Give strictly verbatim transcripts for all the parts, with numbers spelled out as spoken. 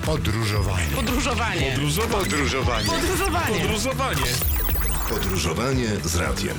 Podróżowanie. Podróżowanie. Podróżowanie. Podróżowanie. Podróżowanie. Podróżowanie. Podróżowanie z radiem.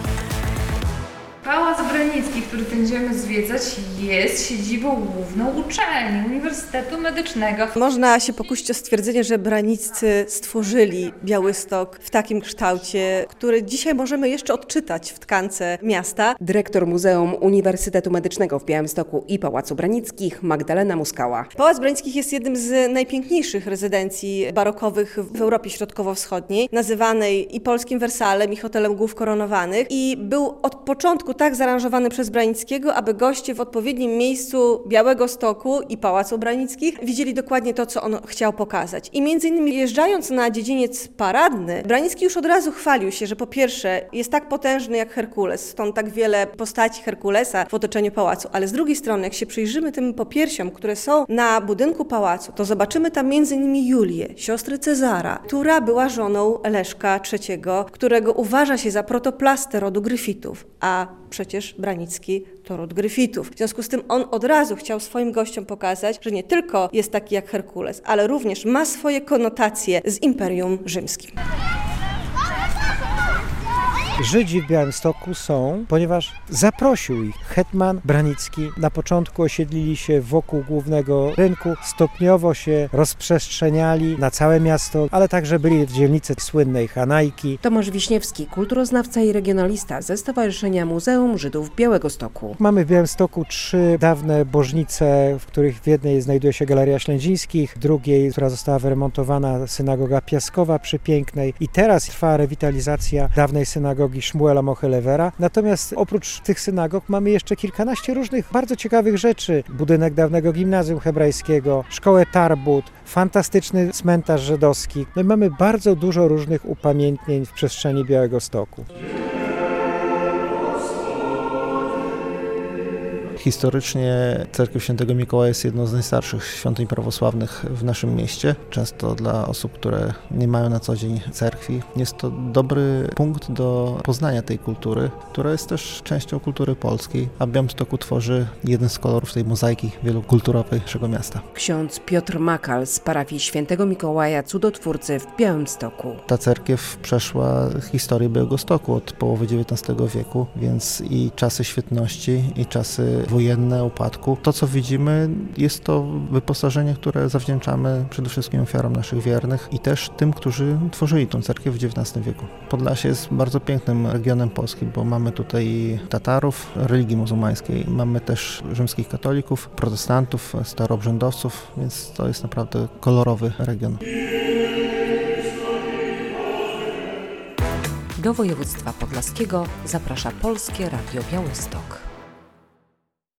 Pałac Branicki, który będziemy zwiedzać, jest siedzibą główną uczelni Uniwersytetu Medycznego. Można się pokusić o stwierdzenie, że braniccy stworzyli Białystok w takim kształcie, który dzisiaj możemy jeszcze odczytać w tkance miasta. Dyrektor Muzeum Uniwersytetu Medycznego w Białymstoku i Pałacu Branickich Magdalena Muskała. Pałac Branickich jest jednym z najpiękniejszych rezydencji barokowych w Europie Środkowo-Wschodniej, nazywanej i polskim Wersalem, i hotelem głów koronowanych, i był od początku tak zaaranżowany przez Branickiego, aby goście w odpowiednim miejscu Białegostoku i Pałacu Branickich widzieli dokładnie to, co on chciał pokazać. I między innymi jeżdżając na dziedziniec paradny, Branicki już od razu chwalił się, że po pierwsze jest tak potężny jak Herkules, stąd tak wiele postaci Herkulesa w otoczeniu pałacu, ale z drugiej strony, jak się przyjrzymy tym popiersiom, które są na budynku pałacu, to zobaczymy tam między innymi Julię, siostrę Cezara, która była żoną Leszka trzeciego, którego uważa się za protoplastę rodu Gryfitów, a przecież Branicki to ród Gryfitów. W związku z tym on od razu chciał swoim gościom pokazać, że nie tylko jest taki jak Herkules, ale również ma swoje konotacje z Imperium Rzymskim. Żydzi w Białymstoku są, ponieważ zaprosił ich hetman Branicki. Na początku osiedlili się wokół głównego rynku, stopniowo się rozprzestrzeniali na całe miasto, ale także byli w dzielnicy słynnej Hanajki. Tomasz Wiśniewski, kulturoznawca i regionalista ze Stowarzyszenia Muzeum Żydów Białegostoku. Mamy w Białymstoku trzy dawne bożnice, w których w jednej znajduje się Galeria Ślędzińskich, w drugiej, która została wyremontowana, synagoga Piaskowa przy Pięknej, i teraz trwa rewitalizacja dawnej synagogi Szmuela Mochelewera. Natomiast oprócz tych synagog mamy jeszcze kilkanaście różnych bardzo ciekawych rzeczy. Budynek dawnego gimnazjum hebrajskiego, szkołę Tarbut, fantastyczny cmentarz żydowski. No i mamy bardzo dużo różnych upamiętnień w przestrzeni Białegostoku. Historycznie cerkiew Świętego Mikołaja jest jedną z najstarszych świątyń prawosławnych w naszym mieście. Często dla osób, które nie mają na co dzień cerkwi, jest to dobry punkt do poznania tej kultury, która jest też częścią kultury polskiej, a Białymstoku tworzy jeden z kolorów tej mozaiki wielokulturowej naszego miasta. Ksiądz Piotr Makal z parafii Świętego Mikołaja Cudotwórcy w Białymstoku. Ta cerkiew przeszła historię Białegostoku od połowy dziewiętnastego wieku, więc i czasy świetności, i czasy wojenne, upadku. To, co widzimy, jest to wyposażenie, które zawdzięczamy przede wszystkim ofiarom naszych wiernych i też tym, którzy tworzyli tę cerkiew w dziewiętnastym wieku. Podlasie jest bardzo pięknym regionem polskim, bo mamy tutaj Tatarów, religii muzułmańskiej, mamy też rzymskich katolików, protestantów, staroobrzędowców, więc to jest naprawdę kolorowy region. Do województwa podlaskiego zaprasza Polskie Radio Białystok.